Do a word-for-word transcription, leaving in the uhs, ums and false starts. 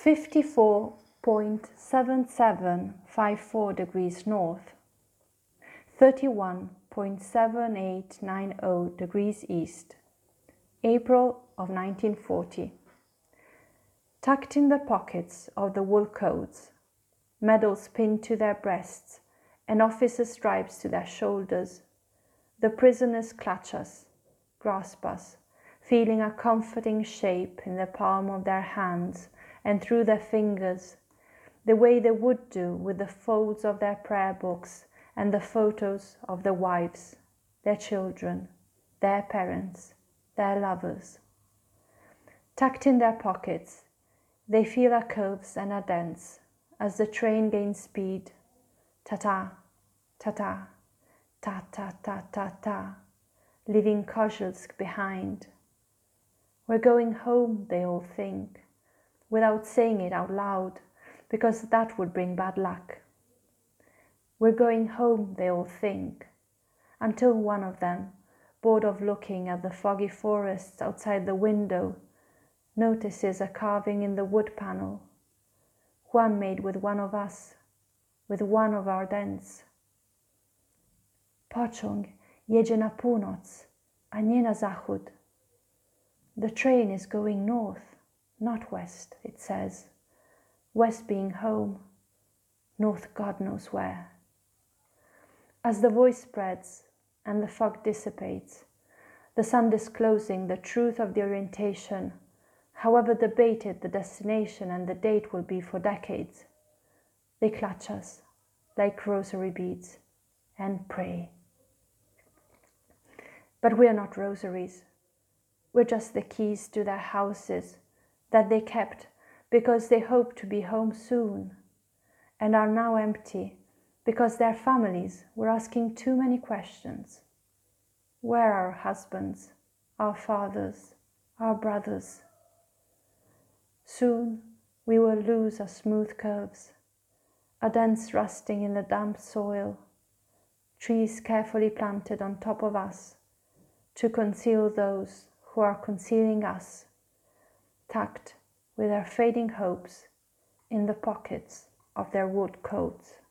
fifty-four point seven seven five four degrees north, thirty-one point seven eight nine zero degrees east, April of nineteen forty. Tucked in the pockets of the wool coats, medals pinned to their breasts, and officer stripes to their shoulders, the prisoners clutch us, grasp us, feeling a comforting shape in the palm of their hands and through their fingers, the way they would do with the folds of their prayer books and the photos of their wives, their children, their parents, their lovers. Tucked in their pockets, they feel our curves and our dents as the train gains speed. Ta-ta, ta-ta, ta-ta-ta-ta-ta, leaving Kozelsk behind. We're going home, they all think, without saying it out loud, because that would bring bad luck. We're going home, they all think, until one of them, bored of looking at the foggy forests outside the window, notices a carving in the wood panel, one made with one of us, with one of our dents. Pociąg jedzie na północ, a nie na zachód. The train is going north, not west, it says, west being home, north God knows where. As the voice spreads and the fog dissipates, the sun disclosing the truth of the orientation, however debated the destination and the date will be for decades, they clutch us like rosary beads and pray. But we are not rosaries. We're just the keys to their houses that they kept because they hoped to be home soon and are now empty because their families were asking too many questions. Where are our husbands, our fathers, our brothers? Soon we will lose our smooth curves, our dents rusting in the damp soil, trees carefully planted on top of us to conceal those who are concealing us, tucked with their fading hopes in the pockets of their wood coats.